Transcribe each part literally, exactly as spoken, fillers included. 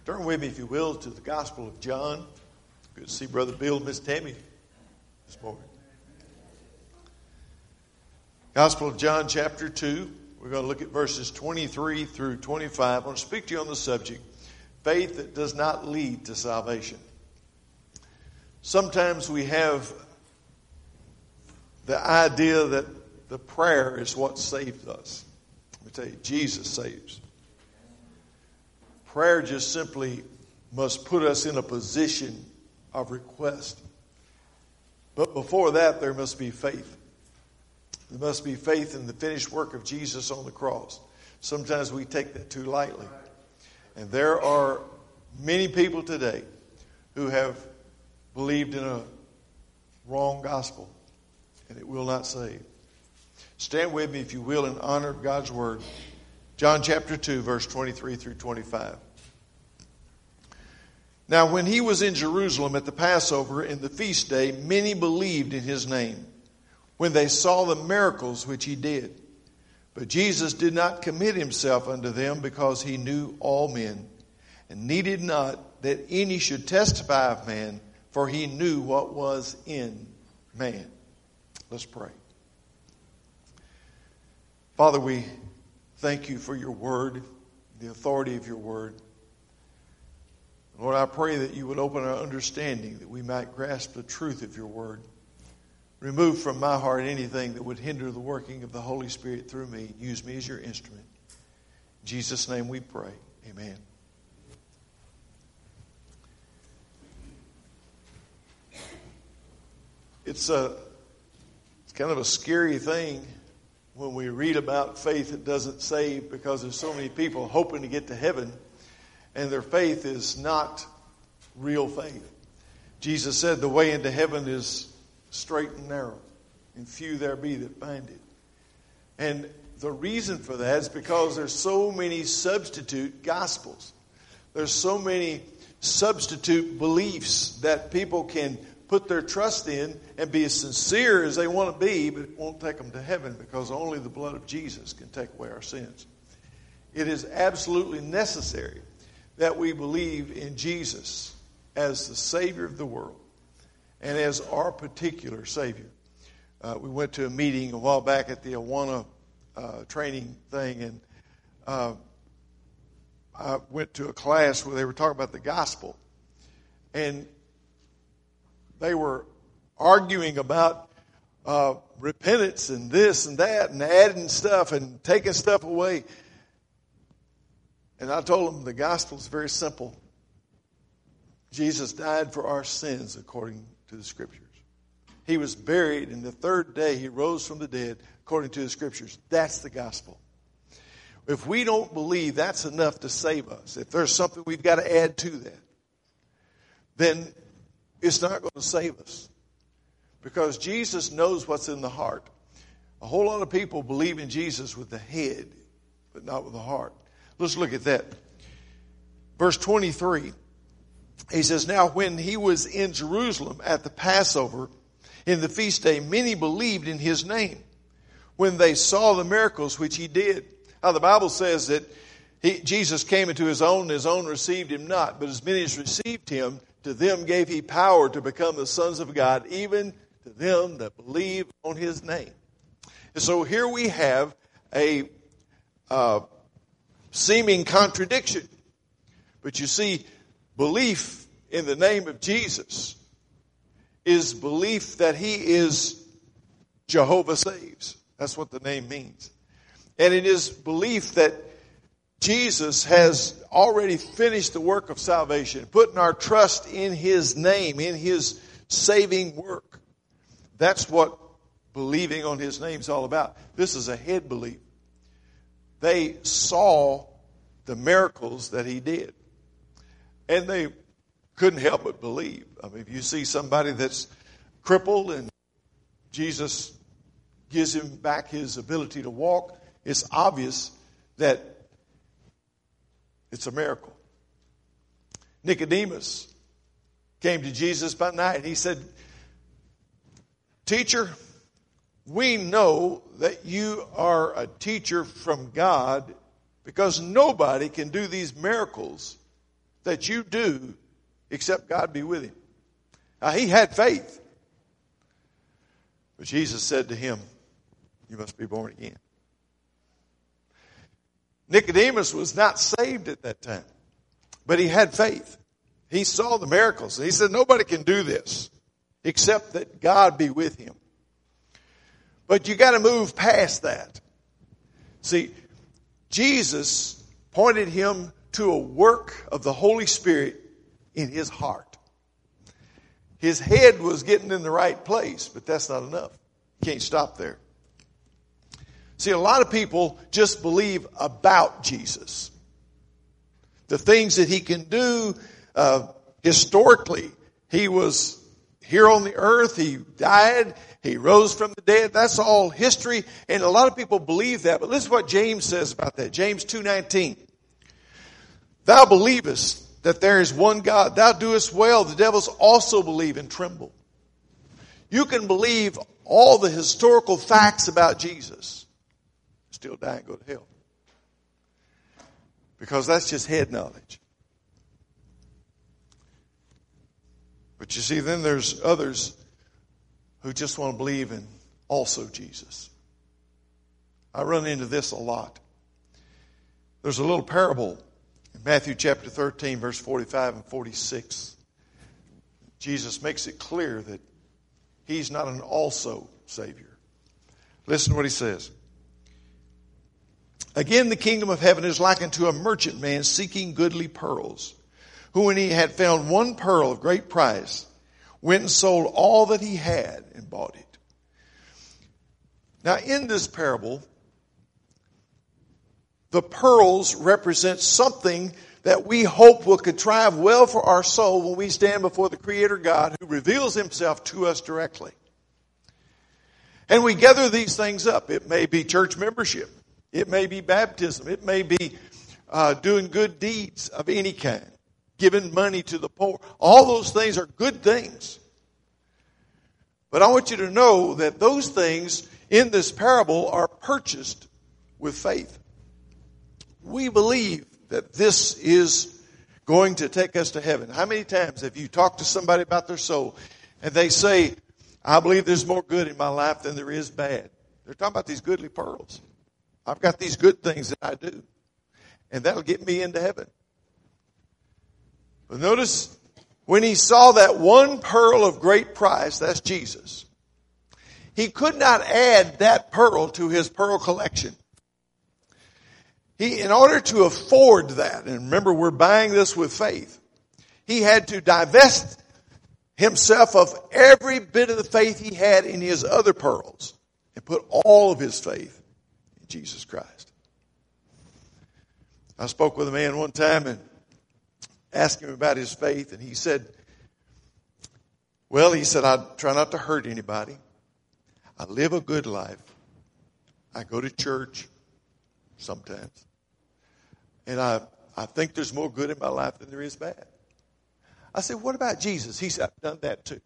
Turn with me, if you will, to the Gospel of John. Good to see Brother Bill and Miss Tammy this morning. Gospel of John, chapter two. We're going to look at verses twenty-three through twenty-five. I want to speak to you on the subject, faith that does not lead to salvation. Sometimes we have the idea that the prayer is what saves us. Let me tell you, Jesus saves. Prayer just simply must put us in a position of request. But before that, there must be faith. There must be faith in the finished work of Jesus on the cross. Sometimes we take that too lightly. And there are many people today who have believed in a wrong gospel, and it will not save. Stand with me, if you will, in honor of God's word. John chapter two, verse twenty-three through twenty-five. Now, when he was in Jerusalem at the Passover in the feast day, many believed in his name, when they saw the miracles which he did. But Jesus did not commit himself unto them, because he knew all men, and needed not that any should testify of man, for he knew what was in man. Let's pray. Father, we thank you for your word, the authority of your word. Lord, I pray that you would open our understanding, that we might grasp the truth of your word. Remove from my heart anything that would hinder the working of the Holy Spirit through me. Use me as your instrument. In Jesus' name we pray. Amen. It's a, it's kind of a scary thing when we read about faith that doesn't save, because there's so many people hoping to get to heaven, and their faith is not real faith. Jesus said the way into heaven is straight and narrow, and few there be that find it. And the reason for that is because there's so many substitute gospels. There's so many substitute beliefs that people can put their trust in and be as sincere as they want to be, but it won't take them to heaven, because only the blood of Jesus can take away our sins. It is absolutely necessary that we believe in Jesus as the Savior of the world and as our particular Savior. Uh, we went to a meeting a while back at the Awana uh, training thing, and uh, I went to a class where they were talking about the gospel. And they were arguing about uh, repentance and this and that, and adding stuff and taking stuff away. And I told them the gospel is very simple. Jesus died for our sins according to the Scriptures. He was buried, and the third day he rose from the dead according to the Scriptures. That's the gospel. If we don't believe that's enough to save us, if there's something we've got to add to that, then it's not going to save us. Because Jesus knows what's in the heart. A whole lot of people believe in Jesus with the head, but not with the heart. Let's look at that. Verse twenty-three. He says, now when he was in Jerusalem at the Passover, in the feast day, many believed in his name, when they saw the miracles which he did. Now the Bible says that he, Jesus came into his own, and his own received him not. But as many as received him, to them gave he power to become the sons of God, even to them that believe on his name. And so here we have a uh, seeming contradiction. But you see, belief in the name of Jesus is belief that he is Jehovah saves. That's what the name means. And it is belief that Jesus has already finished the work of salvation, putting our trust in his name, in his saving work. That's what believing on his name is all about. This is a head belief. They saw the miracles that he did, and they couldn't help but believe. I mean, if you see somebody that's crippled and Jesus gives him back his ability to walk, it's obvious that it's a miracle. Nicodemus came to Jesus by night. He said, Teacher, we know that you are a teacher from God, because nobody can do these miracles that you do except God be with him. Now, he had faith. But Jesus said to him, you must be born again. Nicodemus was not saved at that time, but he had faith. He saw the miracles. He said, nobody can do this except that God be with him. But you got to move past that. See, Jesus pointed him to a work of the Holy Spirit in his heart. His head was getting in the right place, but that's not enough. You can't stop there. See, a lot of people just believe about Jesus. The things that he can do, uh, historically, he was here on the earth, he died, he rose from the dead. That's all history, and a lot of people believe that. But listen to what James says about that. James two nineteen. Thou believest that there is one God. Thou doest well. The devils also believe and tremble. You can believe all the historical facts about Jesus, still die and go to hell. Because that's just head knowledge. But you see, then there's others who just want to believe in also Jesus. I run into this a lot. There's a little parable in Matthew chapter thirteen, verse forty-five and forty-six. Jesus makes it clear that he's not an also Savior. Listen to what he says. Again, the kingdom of heaven is likened to a merchant man seeking goodly pearls, who when he had found one pearl of great price, went and sold all that he had and bought it. Now, in this parable, the pearls represent something that we hope will contrive well for our soul when we stand before the Creator God who reveals himself to us directly. And we gather these things up. It may be church membership. It may be baptism. It may be uh, doing good deeds of any kind. Giving money to the poor. All those things are good things. But I want you to know that those things in this parable are purchased with faith. We believe that this is going to take us to heaven. How many times have you talked to somebody about their soul and they say, I believe there's more good in my life than there is bad. They're talking about these goodly pearls. I've got these good things that I do. And that'll get me into heaven. But notice, when he saw that one pearl of great price, that's Jesus, he could not add that pearl to his pearl collection. He, in order to afford that, and remember we're buying this with faith, he had to divest himself of every bit of the faith he had in his other pearls and put all of his faith in Jesus Christ. I spoke with a man one time and asked him about his faith, and he said, well, he said, I try not to hurt anybody. I live a good life. I go to church sometimes. And I, I think there's more good in my life than there is bad. I said, what about Jesus? He said, I've done that too.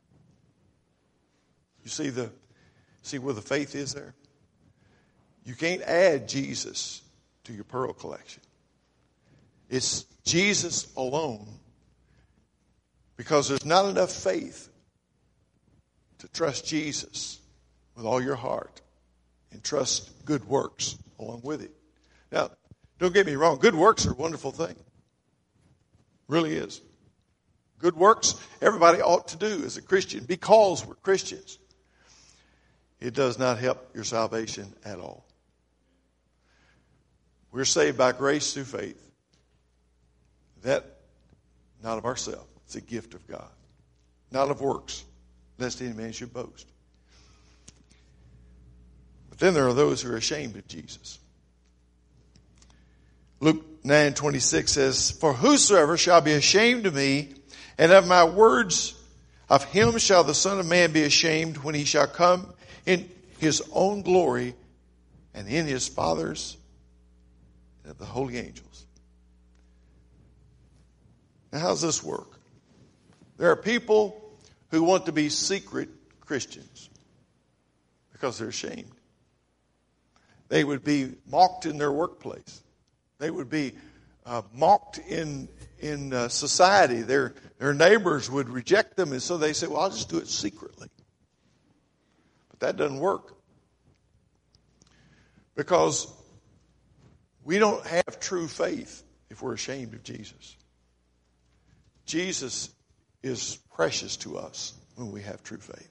You see the see where the faith is there? You can't add Jesus to your pearl collection. It's Jesus alone, because there's not enough faith to trust Jesus with all your heart and trust good works along with it. Now, don't get me wrong. Good works are a wonderful thing. Really is. Good works, everybody ought to do as a Christian because we're Christians. It does not help your salvation at all. We're saved by grace through faith. That, not of ourselves. It's a gift of God. Not of works, lest any man should boast. But then there are those who are ashamed of Jesus. Luke nine twenty-six says, for whosoever shall be ashamed of me and of my words, of him shall the Son of Man be ashamed when he shall come in his own glory and in his Father's and of the holy angels. Now, how does this work? There are people who want to be secret Christians because they're ashamed. They would be mocked in their workplace. They would be uh, mocked in in uh, society. Their, their neighbors would reject them, and so they said, well, I'll just do it secretly. But that doesn't work. Because we don't have true faith if we're ashamed of Jesus. Jesus is precious to us when we have true faith.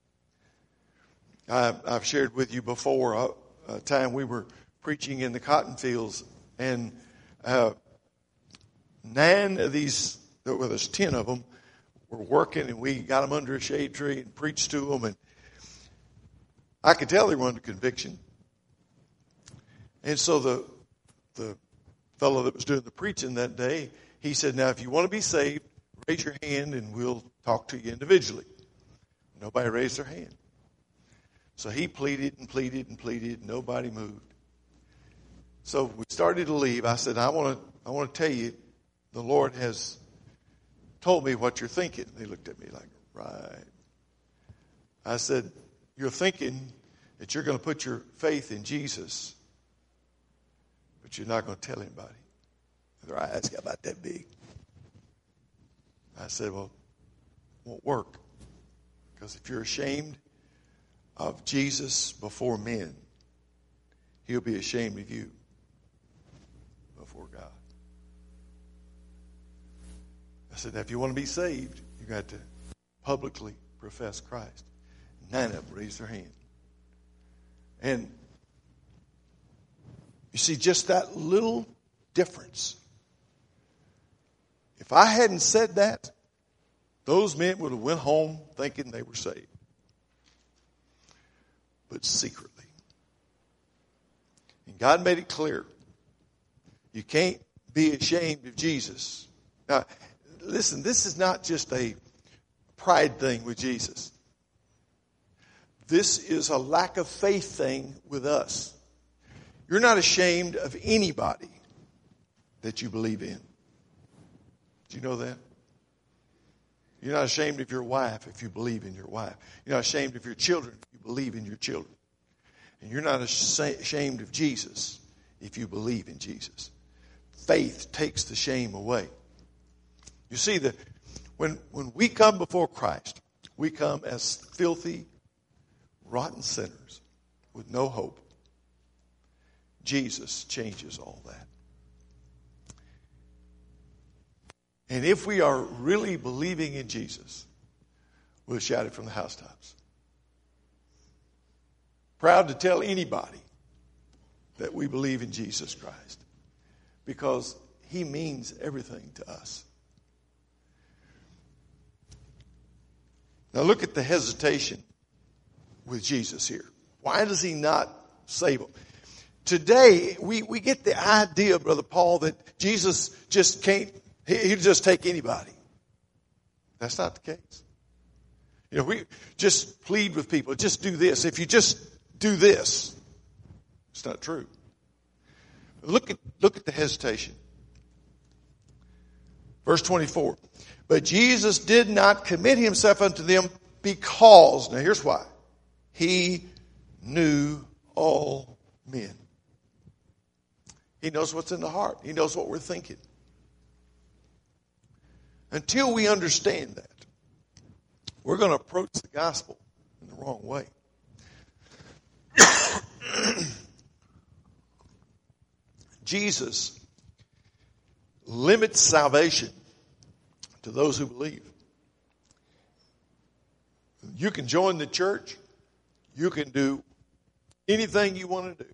I, I've shared with you before a, a time we were preaching in the cotton fields, and uh, nine of these, well, there's ten of them, were working, and we got them under a shade tree and preached to them, and I could tell they were under conviction. And so the the fellow that was doing the preaching that day, he said, now, if you want to be saved, raise your hand and we'll talk to you individually. Nobody raised their hand. So he pleaded and pleaded and pleaded. Nobody moved. So we started to leave. I said, I want to I want to tell you, the Lord has told me what you're thinking. They looked at me like, right. I said, you're thinking that you're going to put your faith in Jesus, but you're not going to tell anybody. Their eyes got about that big. I said, well, it won't work. Because if you're ashamed of Jesus before men, he'll be ashamed of you before God. I said, now if you want to be saved, you got to publicly profess Christ. Nine of them raised their hand. And you see, just that little difference. If I hadn't said that, those men would have went home thinking they were saved. But secretly. And God made it clear. You can't be ashamed of Jesus. Now, listen, this is not just a pride thing with Jesus. This is a lack of faith thing with us. You're not ashamed of anybody that you believe in. Do you know that? You're not ashamed of your wife if you believe in your wife. You're not ashamed of your children if you believe in your children. And you're not ashamed of Jesus if you believe in Jesus. Faith takes the shame away. You see, that when, when we come before Christ, we come as filthy, rotten sinners with no hope. Jesus changes all that. And if we are really believing in Jesus, we'll shout it from the housetops. Proud to tell anybody that we believe in Jesus Christ, because he means everything to us. Now look at the hesitation with Jesus here. Why does he not save them? Today, we, we get the idea, Brother Paul, that Jesus just can't, he, he'll just take anybody. That's not the case. You know, we just plead with people, just do this. If you just do this, it's not true. Look at, look at the hesitation. Verse twenty-four. But Jesus did not commit himself unto them because, now here's why. He knew all men. He knows what's in the heart. He knows what we're thinking. Until we understand that, we're going to approach the gospel in the wrong way. Jesus limits salvation to those who believe. You can join the church. You can do anything you want to do.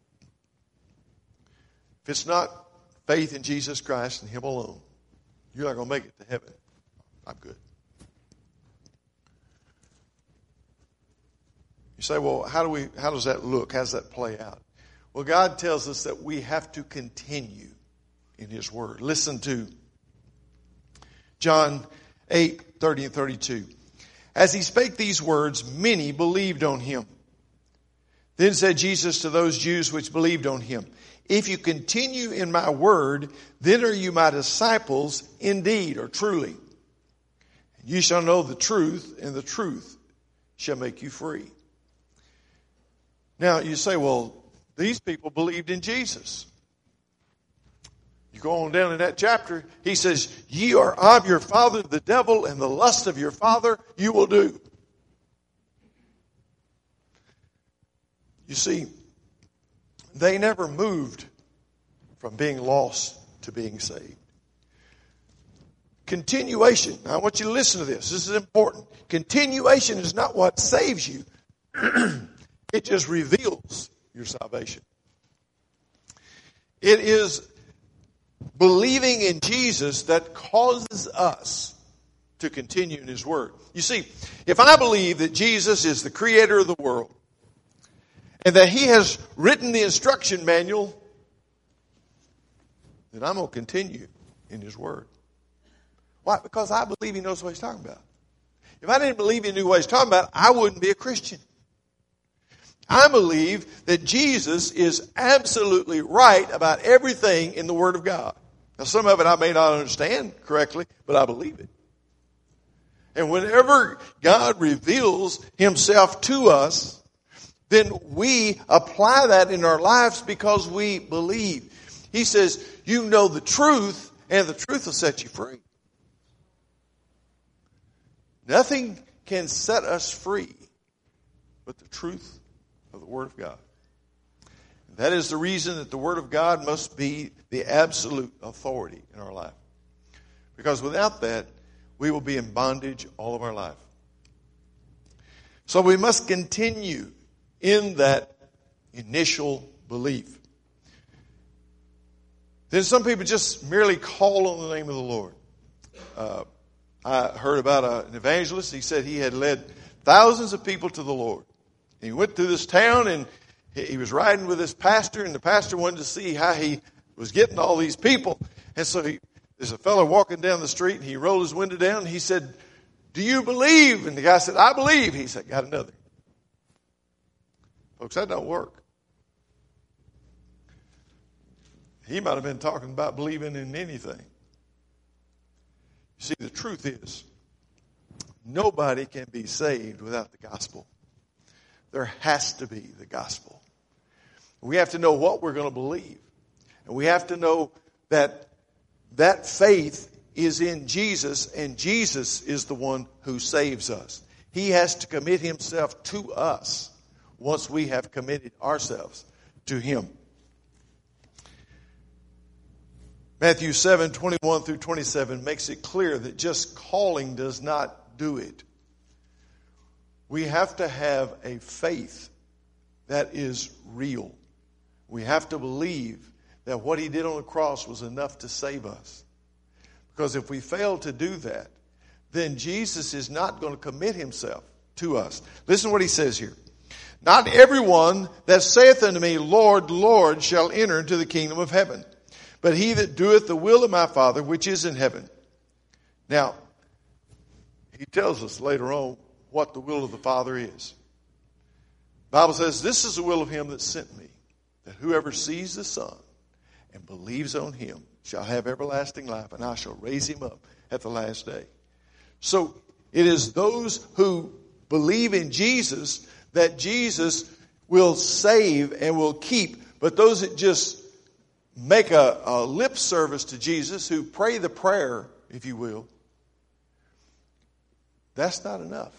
If it's not faith in Jesus Christ and him alone, you're not going to make it to heaven. I'm good. You say, well, how do we? How does that look? How does that play out? Well, God tells us that we have to continue in his word. Listen to John eight, thirty and thirty-two. As he spake these words, many believed on him. Then said Jesus to those Jews which believed on him, if you continue in my word, then are you my disciples indeed, or truly. You shall know the truth, and the truth shall make you free. Now you say, well, these people believed in Jesus. You go on down in that chapter, he says, ye are of your father the devil, and the lust of your father you will do. You see, they never moved from being lost to being saved. Continuation. Now, I want you to listen to this. This is important. Continuation is not what saves you. It just reveals your salvation. It is believing in Jesus that causes us to continue in His Word. You see, if I believe that Jesus is the creator of the world and that He has written the instruction manual, then I'm going to continue in His Word. Why? Because I believe He knows what He's talking about. If I didn't believe He knew what He's talking about, I wouldn't be a Christian. I believe that Jesus is absolutely right about everything in the Word of God. Now, some of it I may not understand correctly, but I believe it. And whenever God reveals Himself to us, then we apply that in our lives because we believe. He says, you know the truth, and the truth will set you free. Nothing can set us free but the truth of the Word of God. And that is the reason that the Word of God must be the absolute authority in our life. Because without that, we will be in bondage all of our life. So we must continue in that initial belief. Then some people just merely call on the name of the Lord. Uh, I heard about a, an evangelist. He said he had led thousands of people to the Lord. He went through this town and he was riding with his pastor, and the pastor wanted to see how he was getting all these people. And so he, there's a fellow walking down the street, and he rolled his window down, and he said, do you believe? And the guy said, I believe. He said, got another. Folks, that don't work. He might have been talking about believing in anything. You see, the truth is, nobody can be saved without the gospel. There has to be the gospel. We have to know what we're going to believe. And we have to know that that faith is in Jesus, and Jesus is the one who saves us. He has to commit Himself to us once we have committed ourselves to Him. Matthew seven, twenty-one through twenty-seven makes it clear that just calling does not do it. We have to have a faith that is real. We have to believe that what He did on the cross was enough to save us. Because if we fail to do that, then Jesus is not going to commit Himself to us. Listen to what He says here. Not everyone that saith unto me, Lord, Lord, shall enter into the kingdom of heaven, but he that doeth the will of my Father which is in heaven. Now, He tells us later on what the will of the Father is. The Bible says, this is the will of Him that sent me, that whoever sees the Son and believes on Him shall have everlasting life, and I shall raise him up at the last day. So it is those who believe in Jesus that Jesus will save and will keep. But those that just make a, a lip service to Jesus, who pray the prayer, if you will, that's not enough.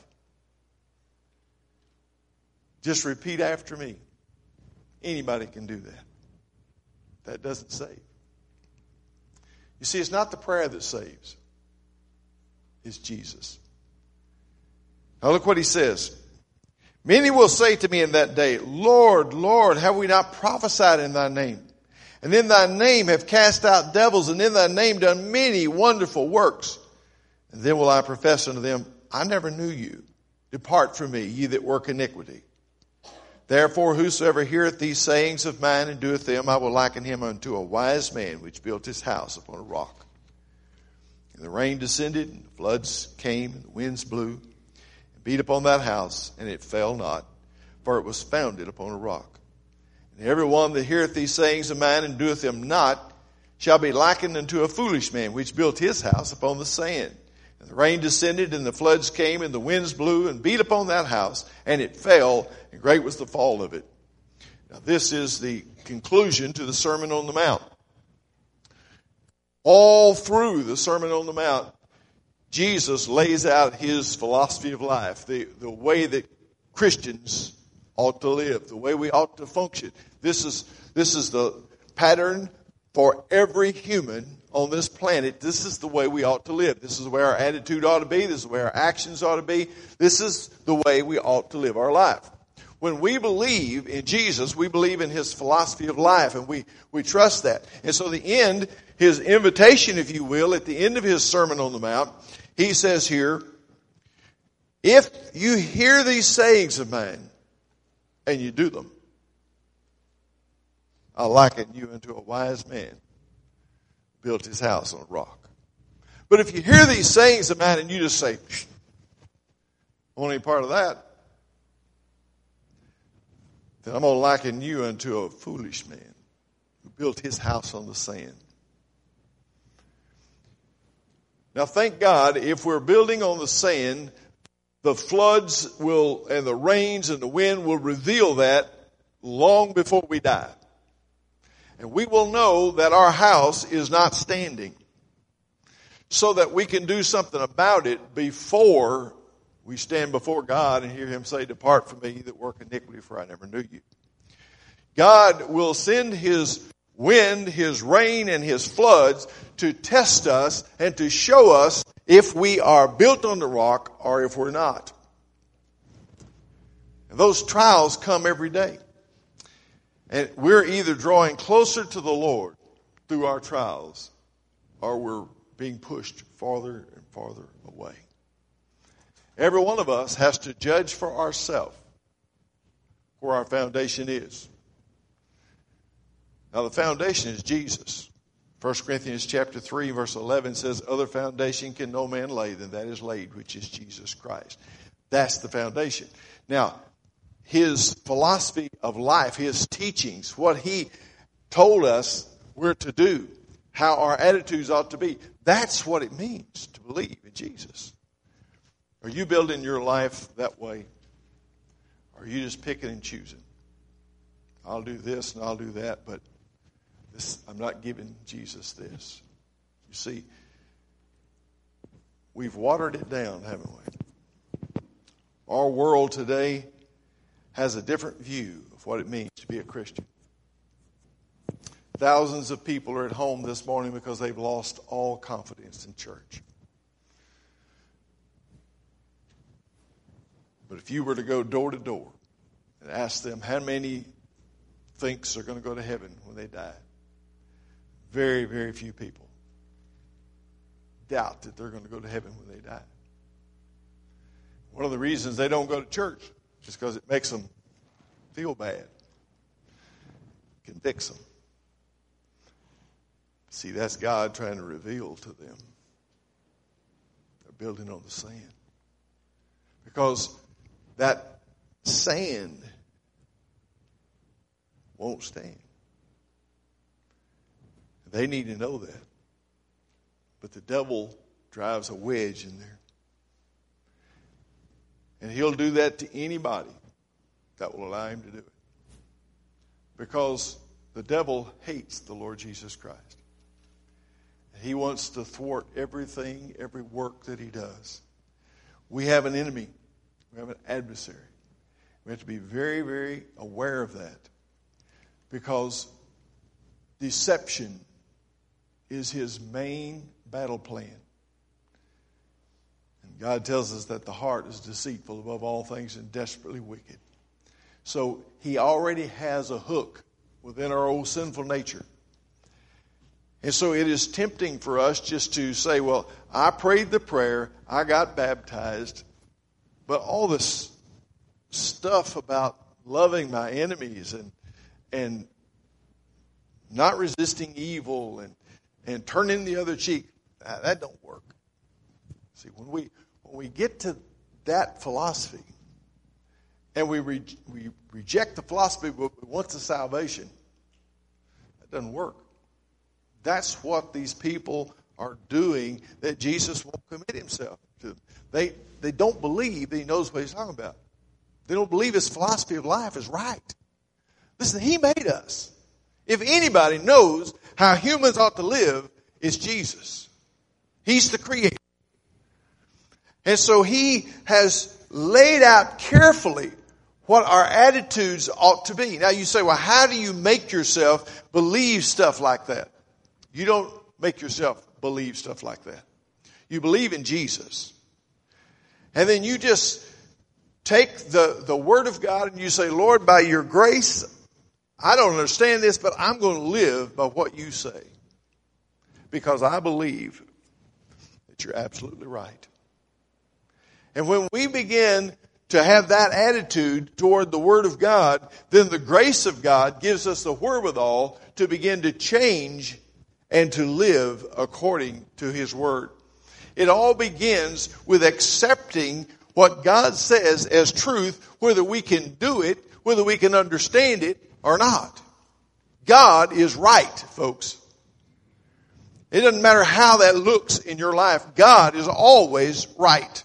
Just repeat after me. Anybody can do that. That doesn't save. You see, it's not the prayer that saves. It's Jesus. Now look what He says. Many will say to me in that day, Lord, Lord, have we not prophesied in Thy name? And in Thy name have cast out devils, and in Thy name done many wonderful works. And then will I profess unto them, I never knew you. Depart from me, ye that work iniquity. Therefore, whosoever heareth these sayings of mine and doeth them, I will liken him unto a wise man which built his house upon a rock. And the rain descended, and the floods came, and the winds blew, and beat upon that house, and it fell not, for it was founded upon a rock. And every one that heareth these sayings of mine and doeth them not shall be likened unto a foolish man which built his house upon the sand. And the rain descended, and the floods came, and the winds blew, and beat upon that house, and it fell, and great was the fall of it. Now this is the conclusion to the Sermon on the Mount. All through the Sermon on the Mount, Jesus lays out his philosophy of life, the, the way that Christians ought to live, the way we ought to function. This is, this is the pattern for every human on this planet. This is the way we ought to live. This is the way our attitude ought to be. This is the way our actions ought to be. This is the way we ought to live our life. When we believe in Jesus, we believe in his philosophy of life, and we, we trust that. And so the end, his invitation, if you will, at the end of his Sermon on the Mount, he says here, if you hear these sayings of mine and you do them, I liken you unto a wise man who built his house on a rock. But if you hear these sayings of mine and you just say, I want any part of that, then I'm going to liken you unto a foolish man who built his house on the sand. Now, thank God, if we're building on the sand, the floods will, and the rains and the wind will reveal that long before we die. And we will know that our house is not standing, so that we can do something about it before we stand before God and hear him say, depart from me that work iniquity, for I never knew you. God will send his wind, his rain, and his floods to test us and to show us if we are built on the rock or if we're not. And those trials come every day. And we're either drawing closer to the Lord through our trials, or we're being pushed farther and farther away. Every one of us has to judge for ourselves where our foundation is. Now, the foundation is Jesus. First Corinthians chapter three, verse eleven says, other foundation can no man lay than that is laid, which is Jesus Christ. That's the foundation. Now, his philosophy of life, his teachings, what he told us we're to do, how our attitudes ought to be, that's what it means to believe in Jesus. Are you building your life that way? Or are you just picking and choosing? I'll do this and I'll do that, but this, I'm not giving Jesus this. You see, we've watered it down, haven't we? Our world today has a different view of what it means to be a Christian. Thousands of people are at home this morning because they've lost all confidence in church. But if you were to go door to door and ask them how many thinks they're going to go to heaven when they die, very, very few people doubt that they're going to go to heaven when they die. One of the reasons they don't go to church is because it makes them feel bad, convicts them. See, that's God trying to reveal to them they're building on the sand. Because that sand won't stand. They need to know that. But the devil drives a wedge in there. And he'll do that to anybody that will allow him to do it. Because the devil hates the Lord Jesus Christ. He wants to thwart everything, every work that he does. We have an enemy. We have an adversary. We have to be very, very aware of that. Because deception is his main battle plan. And God tells us that the heart is deceitful above all things and desperately wicked. So he already has a hook within our old sinful nature. And so it is tempting for us just to say, well, I prayed the prayer, I got baptized, but all this stuff about loving my enemies and and not resisting evil and, and turning the other cheek, that don't work. See, when we when we get to that philosophy and we re, we reject the philosophy but we want the salvation, that doesn't work. That's what these people are doing that Jesus won't commit himself to. They they don't believe that he knows what he's talking about. They don't believe his philosophy of life is right. Listen, he made us. If anybody knows how humans ought to live, is Jesus. He's the creator. And so he has laid out carefully what our attitudes ought to be. Now you say, well, how do you make yourself believe stuff like that? You don't make yourself believe stuff like that. You believe in Jesus. And then you just take the, the Word of God and you say, Lord, by your grace, I don't understand this, but I'm going to live by what you say. Because I believe that you're absolutely right. And when we begin to have that attitude toward the Word of God, then the grace of God gives us the wherewithal to begin to change and to live according to His Word. It all begins with accepting what God says as truth, whether we can do it, whether we can understand it or not. God is right, folks. It doesn't matter how that looks in your life. God is always right.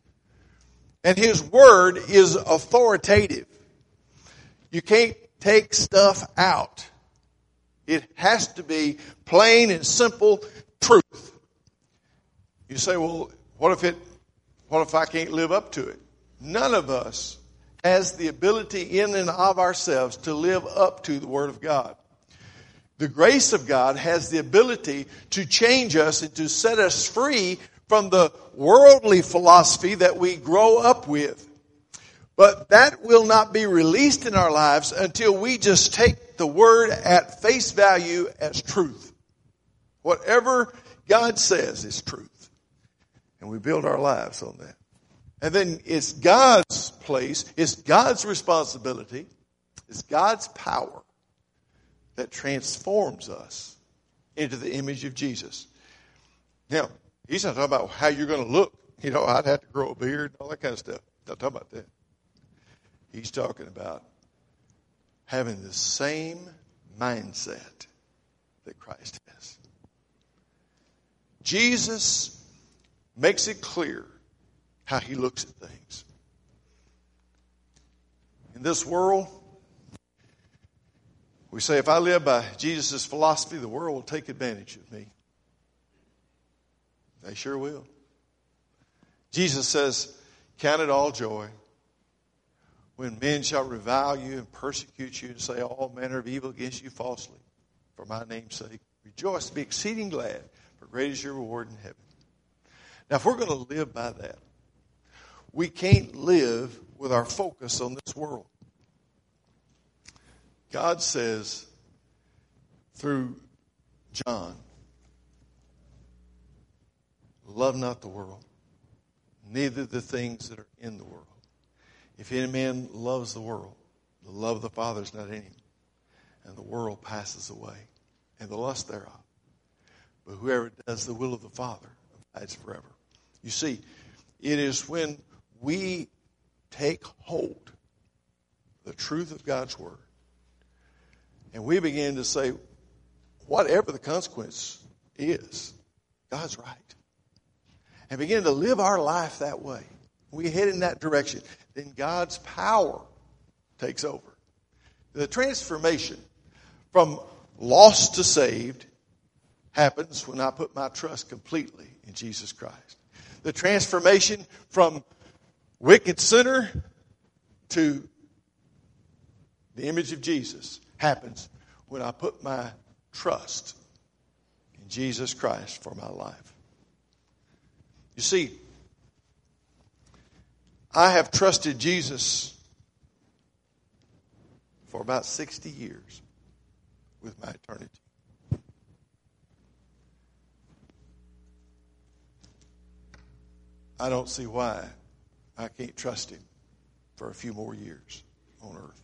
And His Word is authoritative. You can't take stuff out. It has to be plain and simple truth. You say, well, what if it, what if I can't live up to it? None of us has the ability in and of ourselves to live up to the Word of God. The grace of God has the ability to change us and to set us free from the worldly philosophy that we grow up with. But that will not be released in our lives until we just take the Word at face value as truth. Whatever God says is truth. And we build our lives on that. And then it's God's place, it's God's responsibility, it's God's power that transforms us into the image of Jesus. Now, He's not talking about how you're going to look. You know, I'd have to grow a beard and all that kind of stuff. Not talking about that. He's talking about having the same mindset that Christ has. Jesus makes it clear how He looks at things. In this world, we say, if I live by Jesus' philosophy, the world will take advantage of me. They sure will. Jesus says, count it all joy when men shall revile you and persecute you and say all manner of evil against you falsely for my name's sake. Rejoice, be exceeding glad, for great is your reward in heaven. Now, if we're going to live by that, we can't live with our focus on this world. God says through John, love not the world, neither the things that are in the world. If any man loves the world, the love of the Father is not in him. And the world passes away, and the lust thereof. But whoever does the will of the Father abides forever. You see, it is when we take hold of the truth of God's Word, and we begin to say, whatever the consequence is, God's right. And begin to live our life that way. We head in that direction. Then God's power takes over. The transformation from lost to saved happens when I put my trust completely in Jesus Christ. The transformation from wicked sinner to the image of Jesus happens when I put my trust in Jesus Christ for my life. You see, I have trusted Jesus for about sixty years with my eternity. I don't see why I can't trust Him for a few more years on earth.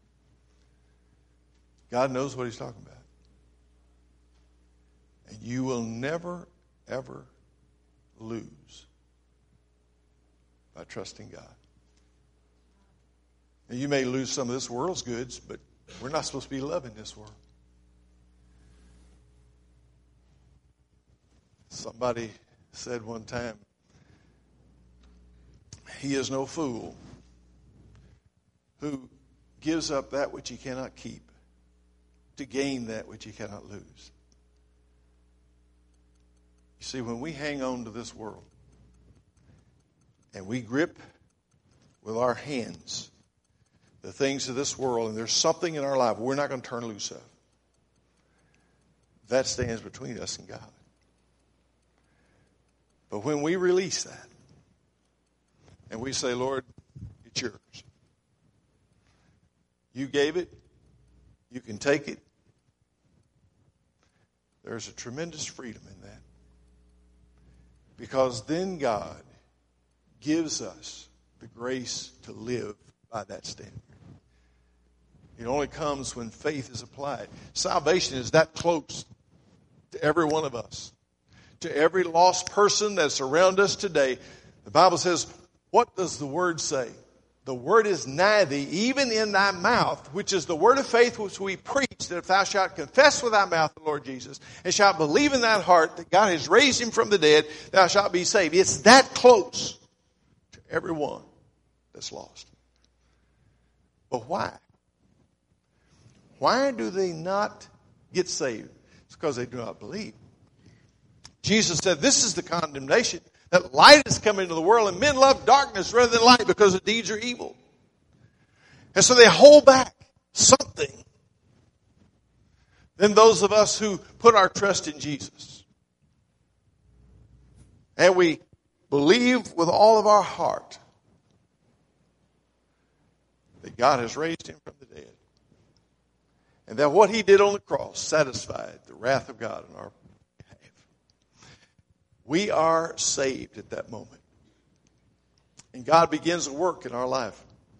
God knows what He's talking about. And you will never, ever lose by trusting God. Now, you may lose some of this world's goods, but we're not supposed to be loving this world. Somebody said one time, he is no fool who gives up that which he cannot keep to gain that which he cannot lose. see, when we hang on to this world and we grip with our hands the things of this world, and there's something in our life we're not going to turn loose of, that stands between us and God. But when we release that and we say, Lord, it's yours. You gave it. You can take it. There's a tremendous freedom in that. Because then God gives us the grace to live by that standard. It only comes when faith is applied. Salvation is that close to every one of us. To every lost person that's around us today. The Bible says, what does the word say? The word is nigh thee, even in thy mouth, which is the word of faith which we preach, that if thou shalt confess with thy mouth the Lord Jesus, and shalt believe in thy heart that God has raised him from the dead, thou shalt be saved. It's that close to everyone that's lost. But why? Why do they not get saved? It's because they do not believe. Jesus said, this is the condemnation, that light has come into the world, and men love darkness rather than light because the deeds are evil. And so they hold back something than those of us who put our trust in Jesus. And we believe with all of our heart that God has raised him from the dead. And that what he did on the cross satisfied the wrath of God on our behalf. We are saved at that moment. And God begins to work in our life.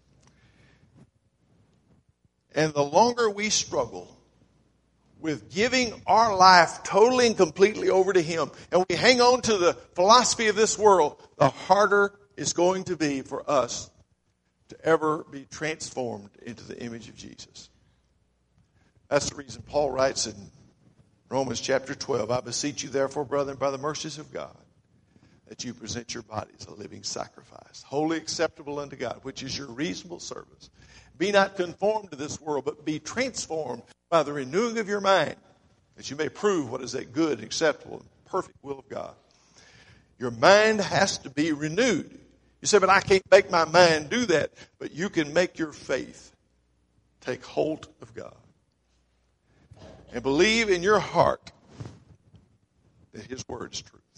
And the longer we struggle with giving our life totally and completely over to him, and we hang on to the philosophy of this world, the harder it's going to be for us to ever be transformed into the image of Jesus. That's the reason Paul writes in Romans chapter twelve, I beseech you therefore, brethren, by the mercies of God, that you present your bodies a living sacrifice, wholly acceptable unto God, which is your reasonable service. Be not conformed to this world, but be transformed by the renewing of your mind, that you may prove what is that good, acceptable, and perfect will of God. Your mind has to be renewed. You say, but I can't make my mind do that. But you can make your faith take hold of God. And believe in your heart that his word is truth.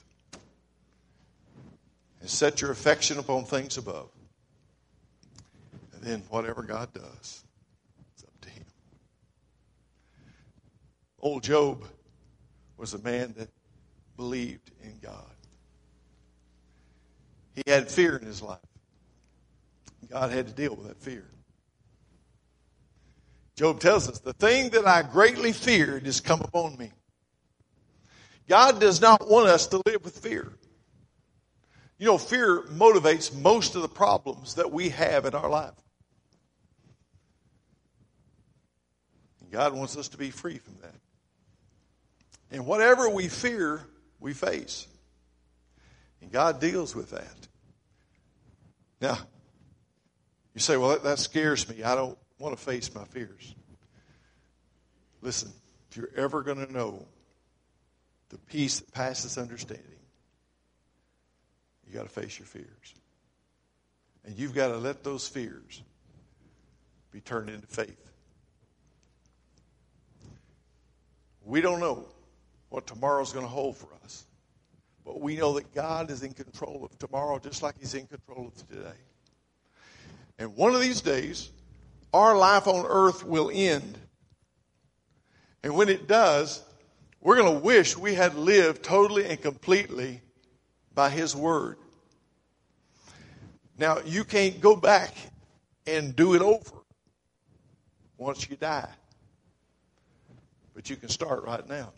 And set your affection upon things above. And then whatever God does, it's up to him. Old Job was a man that believed in God. He had fear in his life. God had to deal with that fear. Job tells us, the thing that I greatly feared has come upon me. God does not want us to live with fear. You know, fear motivates most of the problems that we have in our life. And God wants us to be free from that. And whatever we fear, we face. And God deals with that. Now, you say, well, that, that scares me. I don't want to face my fears. Listen, if you're ever going to know the peace that passes understanding, you got to face your fears. And you've got to let those fears be turned into faith. We don't know what tomorrow's going to hold for us. But we know that God is in control of tomorrow just like he's in control of today. And one of these days, our life on earth will end. And when it does, we're going to wish we had lived totally and completely by his word. Now, you can't go back and do it over once you die. But you can start right now.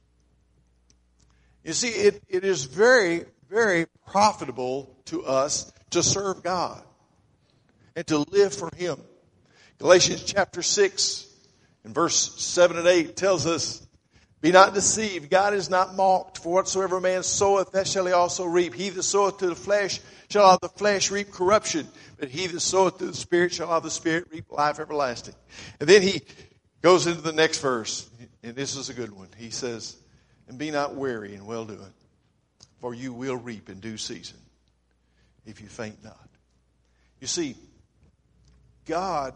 You see, it, it is very, very profitable to us to serve God and to live for him. Galatians chapter six and verse seven and eight tells us, be not deceived, God is not mocked, for whatsoever a man soweth, that shall he also reap. He that soweth to the flesh shall of the flesh reap corruption, but he that soweth to the Spirit shall of the Spirit reap life everlasting. And then he goes into the next verse, and this is a good one. He says, and be not weary in well-doing. for you will reap in due season if you faint not. You see, God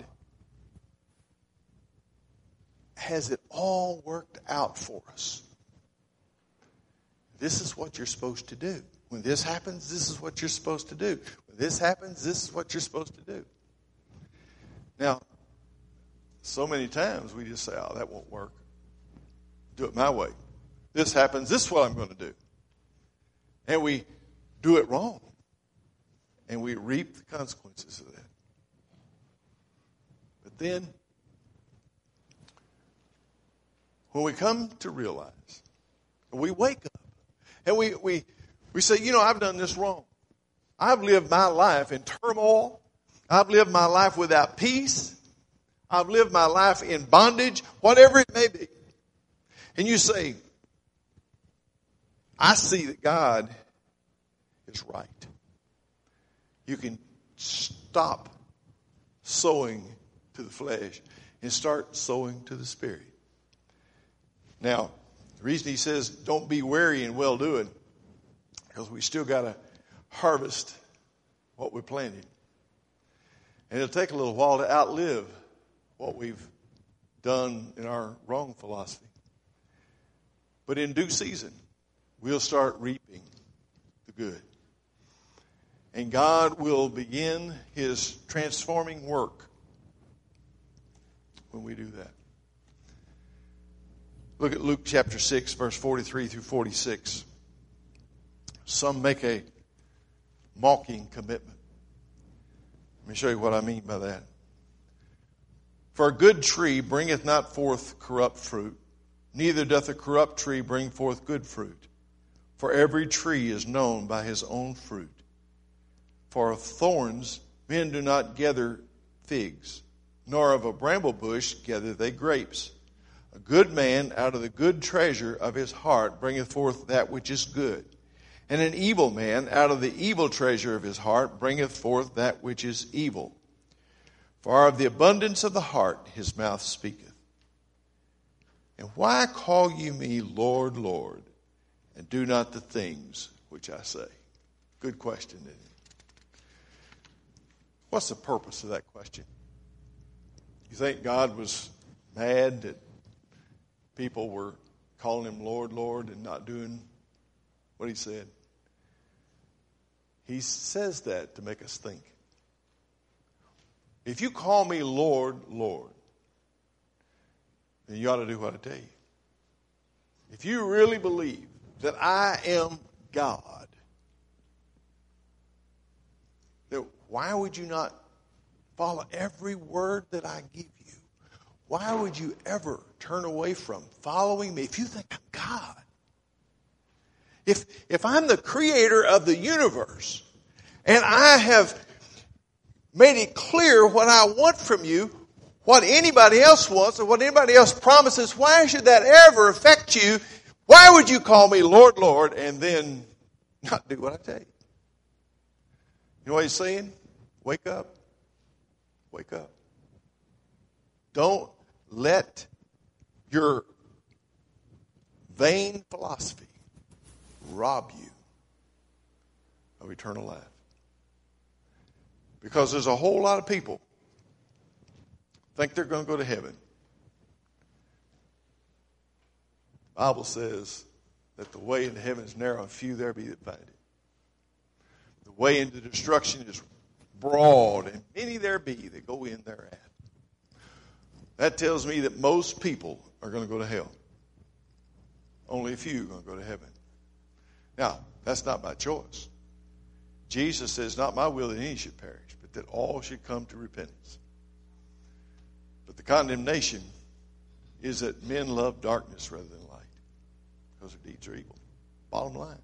has it all worked out for us. This is what you're supposed to do. When this happens, this is what you're supposed to do. When this happens, this is what you're supposed to do. Now, so many times we just say, oh, that won't work. Do it my way. This happens, this is what I'm going to do. And we do it wrong. And we reap the consequences of that. But then, when we come to realize, we wake up, and we, we, we say, you know, I've done this wrong. I've lived my life in turmoil. I've lived my life without peace. I've lived my life in bondage, whatever it may be. And you say, I see that God is right. You can stop sowing to the flesh and start sowing to the Spirit. Now, the reason he says don't be weary in well-doing, because we still got to harvest what we planted. And it'll take a little while to outlive what we've done in our wrong philosophy. But in due season, we'll start reaping the good. And God will begin his transforming work when we do that. Look at Luke chapter six, verse forty-three through forty-six. Some make a mocking commitment. Let me show you what I mean by that. For a good tree bringeth not forth corrupt fruit, neither doth a corrupt tree bring forth good fruit. For every tree is known by his own fruit. For of thorns men do not gather figs, nor of a bramble bush gather they grapes. A good man out of the good treasure of his heart bringeth forth that which is good. And an evil man out of the evil treasure of his heart bringeth forth that which is evil. For out of the abundance of the heart his mouth speaketh. And why call you me Lord, Lord, and do not the things which I say? Good question, isn't it? What's the purpose of that question? You think God was mad that people were calling him Lord, Lord, and not doing what he said? He says that to make us think. If you call me Lord, Lord, then you ought to do what I tell you. If you really believe that I am God, then why would you not follow every word that I give you? Why would you ever turn away from following me if you think I'm God? If, if I'm the creator of the universe and I have made it clear what I want from you, what anybody else wants or what anybody else promises, why should that ever affect you? Why would you call me Lord, Lord, and then not do what I tell you? You know what he's saying? Wake up. Wake up. Don't let your vain philosophy rob you of eternal life. Because there's a whole lot of people think they're going to go to heaven. The Bible says that the way into heaven is narrow and few there be that find it. The way into destruction is broad and many there be that go in thereat. That tells me that most people are going to go to hell. Only a few are going to go to heaven. Now, that's not by choice. Jesus says, not my will that any should perish, but that all should come to repentance. But the condemnation is that men love darkness rather than light because their deeds are evil. Bottom line.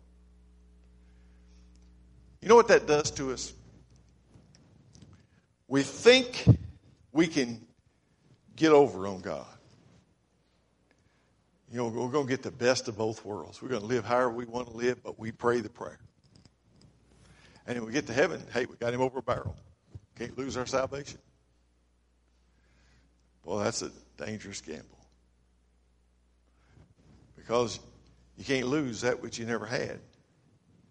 You know what that does to us? We think we can get over on God. You know, we're going to get the best of both worlds. We're going to live however we want to live, but we pray the prayer. And when we get to heaven, hey, we got him over a barrel. Can't lose our salvation. Well, that's a dangerous gamble. Because you can't lose that which you never had.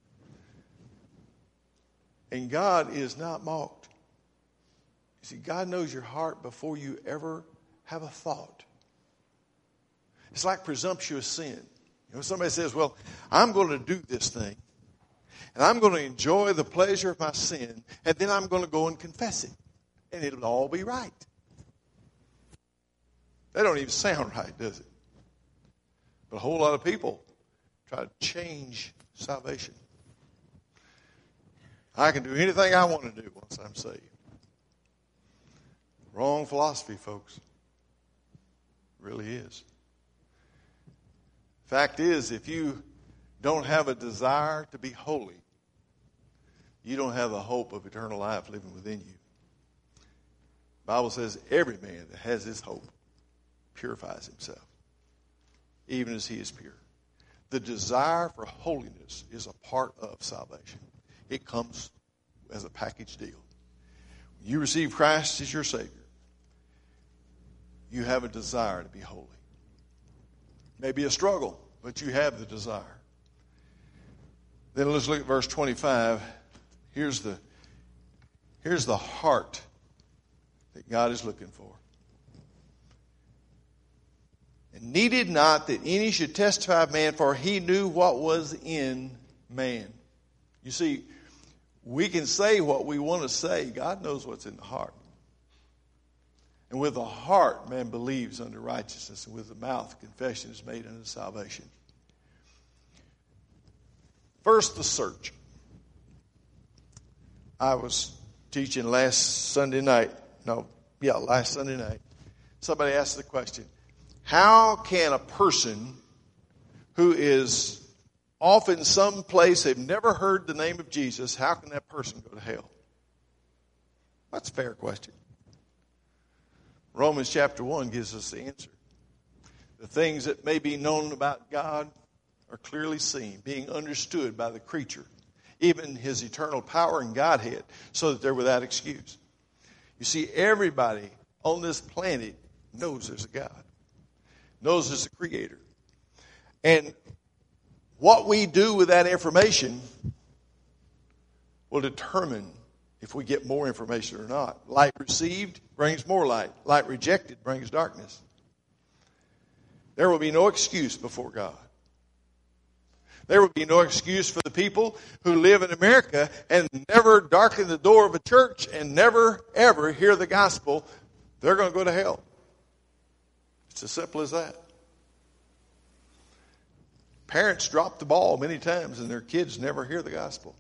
And God is not mocked. You see, God knows your heart before you ever have a thought. It's like presumptuous sin. You know, somebody says, well, I'm going to do this thing, and I'm going to enjoy the pleasure of my sin, and then I'm going to go and confess it, and it'll all be right. That don't even sound right, does it? But a whole lot of people try to change salvation. I can do anything I want to do once I'm saved. Wrong philosophy, folks. It really is. Fact is, if you don't have a desire to be holy, you don't have the hope of eternal life living within you. The Bible says every man that has this hope purifies himself, even as he is pure. The desire for holiness is a part of salvation. It comes as a package deal. When you receive Christ as your Savior, you have a desire to be holy. It may be a struggle, but you have the desire. Then let's look at verse twenty-five. Here's the, here's the heart that God is looking for. And needed not that any should testify of man, for he knew what was in man. You see, we can say what we want to say. God knows what's in the heart. And with the heart, man believes unto righteousness, and with the mouth, confession is made unto salvation. First, the search. I was teaching last Sunday night. No, yeah, last Sunday night. Somebody asked the question, how can a person who is off in some place, they've never heard the name of Jesus, how can that person go to hell? That's a fair question. Romans chapter one gives us the answer. The things that may be known about God are clearly seen, being understood by the creature, even his eternal power and Godhead, so that they're without excuse. You see, everybody on this planet knows there's a God, knows there's a creator. And what we do with that information will determine if we get more information or not. Light received brings more light. Light rejected brings darkness. There will be no excuse before God. There will be no excuse for the people who live in America and never darken the door of a church and never, ever hear the gospel. They're going to go to hell. It's as simple as that. Parents drop the ball many times and their kids never hear the gospel.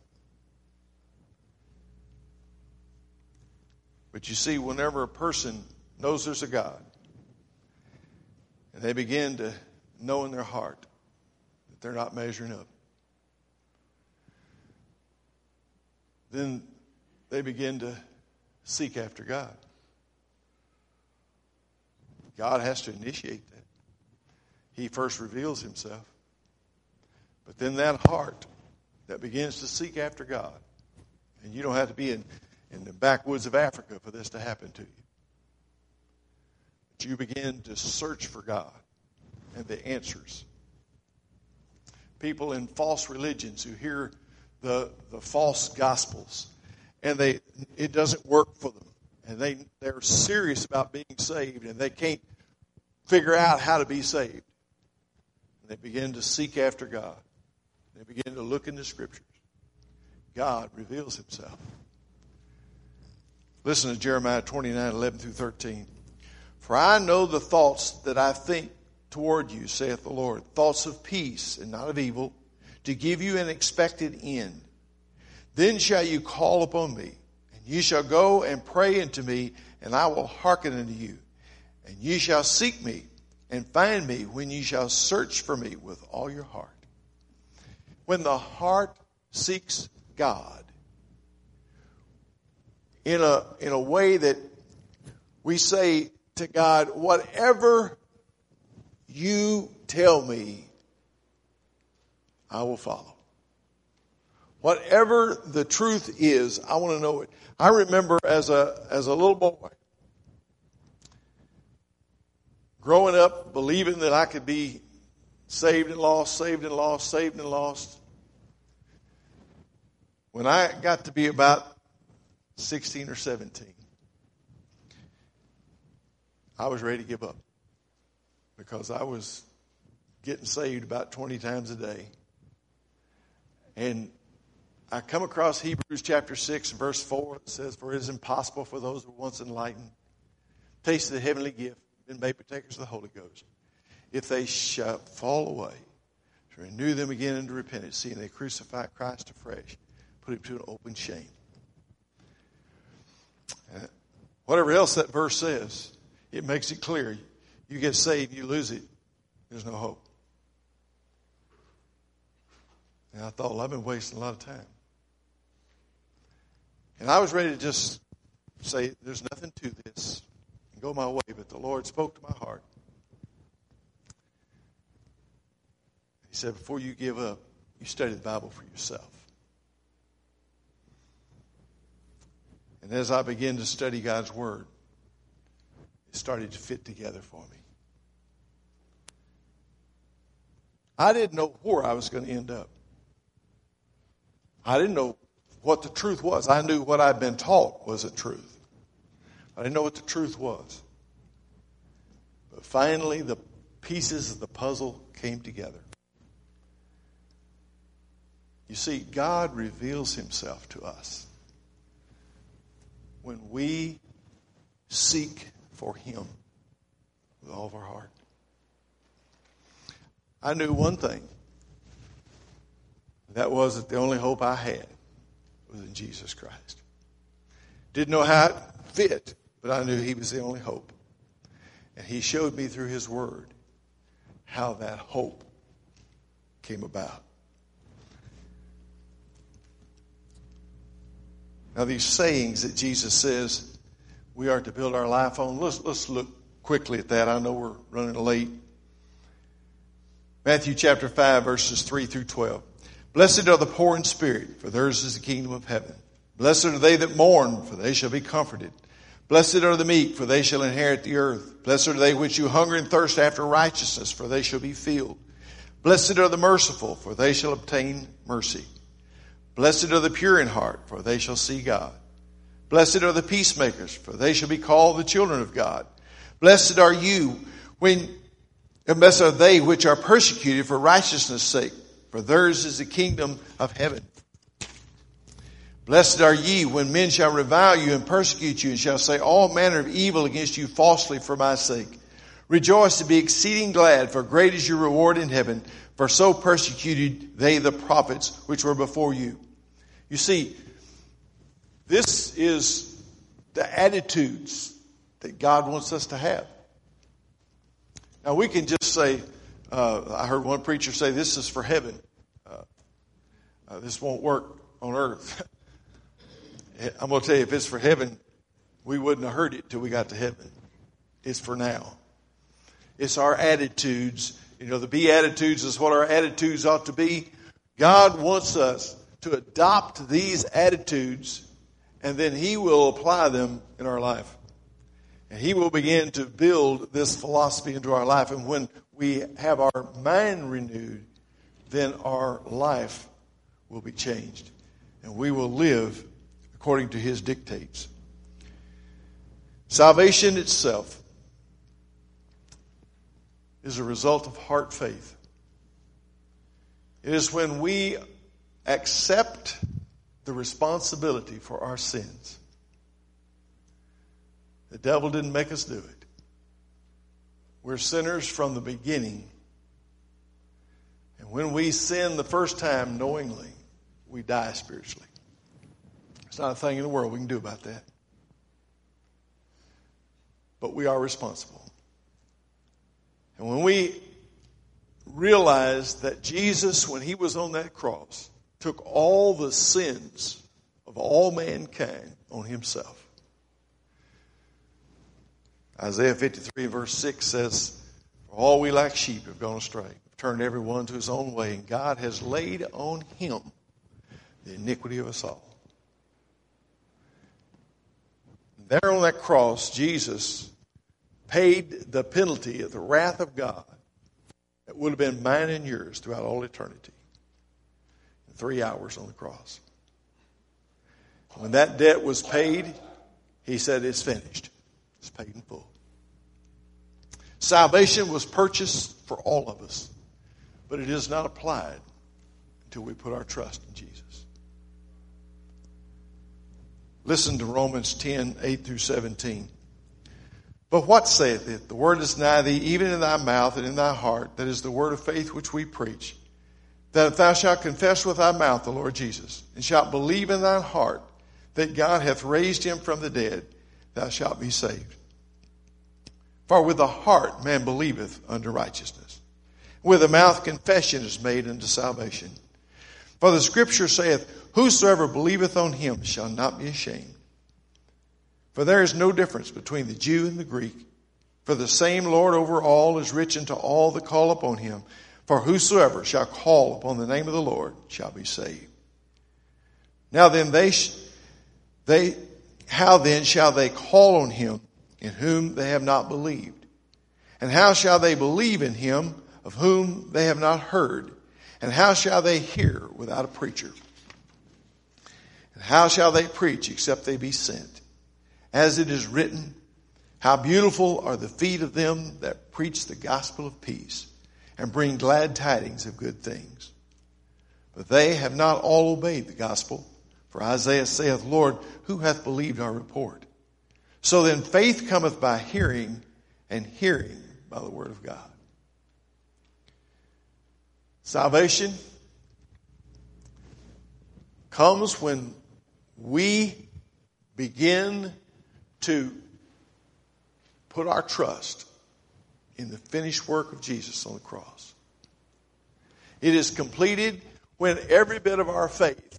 But you see, whenever a person knows there's a God, and they begin to know in their heart that they're not measuring up, then they begin to seek after God. God has to initiate that. He first reveals himself. But then that heart that begins to seek after God, and you don't have to be in, in the backwoods of Africa for this to happen to you. But you begin to search for God and the answers. People in false religions who hear the, the false gospels, and they it doesn't work for them. And they, they're serious about being saved, and they can't figure out how to be saved. And they begin to seek after God. They begin to look in the Scriptures. God reveals himself. Listen to Jeremiah twenty-nine, eleven through thirteen. For I know the thoughts that I think toward you, saith the Lord, thoughts of peace and not of evil, to give you an expected end. Then shall you call upon me, and ye shall go and pray unto me, and I will hearken unto you. And ye shall seek me, and find me, when ye shall search for me with all your heart. When the heart seeks God in a, in a way that we say to God, whatever you tell me, I will follow. Whatever the truth is, I want to know it. I remember as a, as a little boy, growing up, believing that I could be saved and lost, saved and lost, saved and lost. When I got to be about sixteen or seventeen, I was ready to give up because I was getting saved about twenty times a day. And I come across Hebrews chapter six, verse four. It says, "For it is impossible for those who were once enlightened, tasted the heavenly gift, been made partakers of the Holy Ghost, if they shall fall away, to renew them again into repentance, seeing they crucify Christ afresh, put him to an open shame." Uh, whatever else that verse says, it makes it clear. You get saved, you lose it, there's no hope. And I thought, well, I've been wasting a lot of time. And I was ready to just say, there's nothing to this, and go my way. But the Lord spoke to my heart. He said, before you give up, you study the Bible for yourself. And as I began to study God's Word, it started to fit together for me. I didn't know where I was going to end up. I didn't know what the truth was. I knew what I'd been taught wasn't truth. I didn't know what the truth was. But finally, the pieces of the puzzle came together. You see, God reveals himself to us when we seek for him with all of our heart. I knew one thing. That was that the only hope I had was in Jesus Christ. Didn't know how it fit, but I knew he was the only hope. And he showed me through his word how that hope came about. Now, these sayings that Jesus says we are to build our life on, let's, let's look quickly at that. I know we're running late. Matthew chapter five, verses three through twelve. "Blessed are the poor in spirit, for theirs is the kingdom of heaven. Blessed are they that mourn, for they shall be comforted. Blessed are the meek, for they shall inherit the earth. Blessed are they which do hunger and thirst after righteousness, for they shall be filled. Blessed are the merciful, for they shall obtain mercy. Blessed are the pure in heart, for they shall see God. Blessed are the peacemakers, for they shall be called the children of God. Blessed are you when, and blessed are they which are persecuted for righteousness' sake, for theirs is the kingdom of heaven. Blessed are ye when men shall revile you and persecute you, and shall say all manner of evil against you falsely for my sake. Rejoice and be exceeding glad, for great is your reward in heaven, for so persecuted they the prophets which were before you." You see, this is the attitudes that God wants us to have. Now, we can just say, uh, I heard one preacher say, this is for heaven. Uh, uh, this won't work on earth. I'm going to tell you, if it's for heaven, we wouldn't have heard it till we got to heaven. It's for now. It's our attitudes. You know, the Beatitudes is what our attitudes ought to be. God wants us to adopt these attitudes, and then he will apply them in our life. And he will begin to build this philosophy into our life. And when we have our mind renewed, then our life will be changed. And we will live according to his dictates. Salvation itself is a result of heart faith. It is when we accept the responsibility for our sins. The devil didn't make us do it. We're sinners from the beginning. And when we sin the first time knowingly, we die spiritually. There's not a thing in the world we can do about that. But we are responsible. And when we realize that Jesus, when he was on that cross, took all the sins of all mankind on himself. Isaiah fifty-three verse six says, "For all we like sheep have gone astray, have turned every one to his own way, and God has laid on him the iniquity of us all." There on that cross, Jesus paid the penalty of the wrath of God that would have been mine and yours throughout all eternity. In three hours on the cross. When that debt was paid, he said, it's finished. It's paid in full. Salvation was purchased for all of us, but it is not applied until we put our trust in Jesus. Listen to Romans ten, eight through seventeen. But what saith it? The word is nigh thee, even in thy mouth and in thy heart. That is the word of faith which we preach. That if thou shalt confess with thy mouth the Lord Jesus, and shalt believe in thine heart that God hath raised him from the dead, thou shalt be saved. For with the heart man believeth unto righteousness. With the mouth confession is made unto salvation. For the scripture saith, whosoever believeth on him shall not be ashamed. For there is no difference between the Jew and the Greek. For the same Lord over all is rich unto all that call upon him. For whosoever shall call upon the name of the Lord shall be saved. Now then, they, sh- they, how then shall they call on him in whom they have not believed? And how shall they believe in him of whom they have not heard? And how shall they hear without a preacher? And how shall they preach except they be sent? As it is written, how beautiful are the feet of them that preach the gospel of peace and bring glad tidings of good things. But they have not all obeyed the gospel. For Isaiah saith, Lord, who hath believed our report? So then faith cometh by hearing, and hearing by the word of God. Salvation comes when we begin to put our trust in the finished work of Jesus on the cross. It is completed when every bit of our faith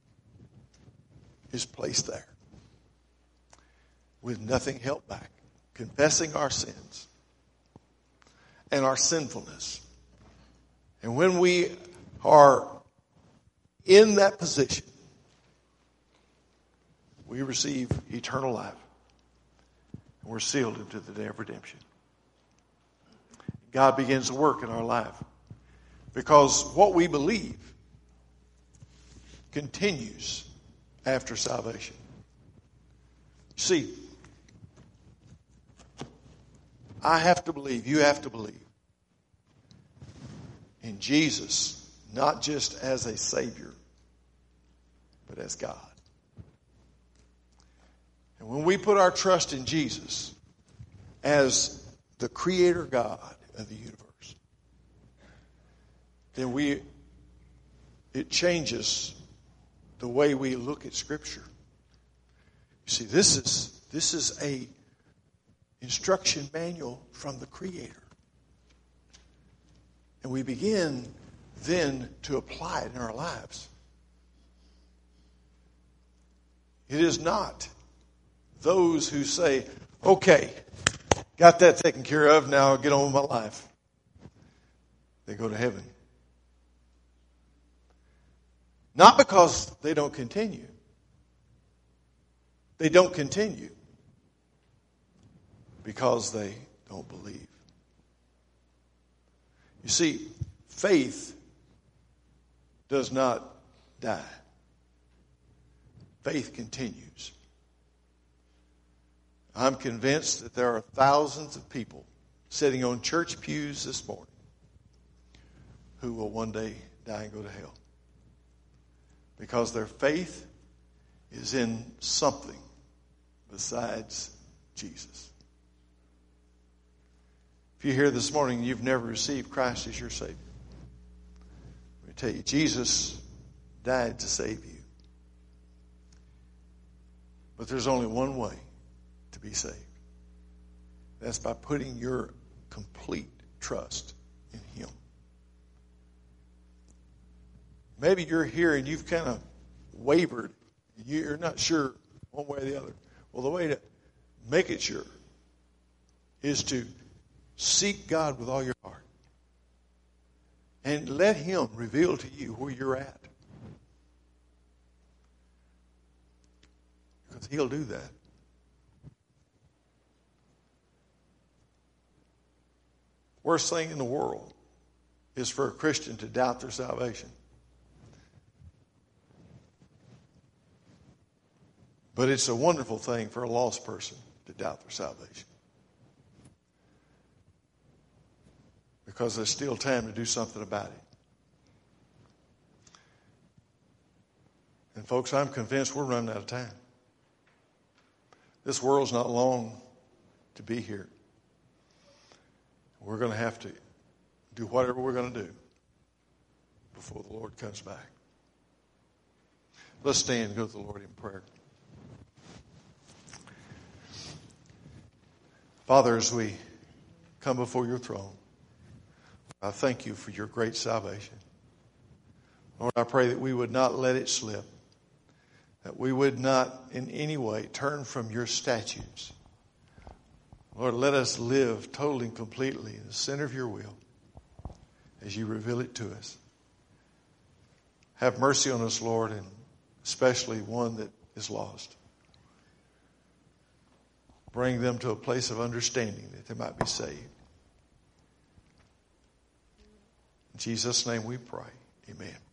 is placed there, with nothing held back, confessing our sins and our sinfulness. And when we are in that position, we receive eternal life. And we're sealed into the day of redemption. God begins to work in our life, because what we believe continues after salvation. See, I have to believe, you have to believe in Jesus, not just as a Savior, but as God. And when we put our trust in Jesus as the Creator God of the universe, then we it changes the way we look at Scripture. You see, this is this is a instruction manual from the Creator. And we begin then to apply it in our lives. It is not those who say, okay, got that taken care of, now I'll get on with my life. They go to heaven. Not because they don't continue. They don't continue because they don't believe. You see, faith does not die. Faith continues. I'm convinced that there are thousands of people sitting on church pews this morning who will one day die and go to hell, because their faith is in something besides Jesus. If you're here this morning and you've never received Christ as your Savior, let me tell you, Jesus died to save you. But there's only one way to be saved. That's by putting your complete trust in Him. Maybe you're here and you've kind of wavered. You're not sure one way or the other. Well, the way to make it sure is to seek God with all your heart and let Him reveal to you where you're at. Because He'll do that. Worst thing in the world is for a Christian to doubt their salvation. But it's a wonderful thing for a lost person to doubt their salvation. Because there's still time to do something about it. And folks, I'm convinced we're running out of time. This world's not long to be here. We're going to have to do whatever we're going to do before the Lord comes back. Let's stand and go to the Lord in prayer. Father, as we come before your throne, I thank you for your great salvation. Lord, I pray that we would not let it slip, that we would not in any way turn from your statutes. Lord, let us live totally and completely in the center of your will as you reveal it to us. Have mercy on us, Lord, and especially one that is lost. Bring them to a place of understanding that they might be saved. In Jesus' name we pray. Amen.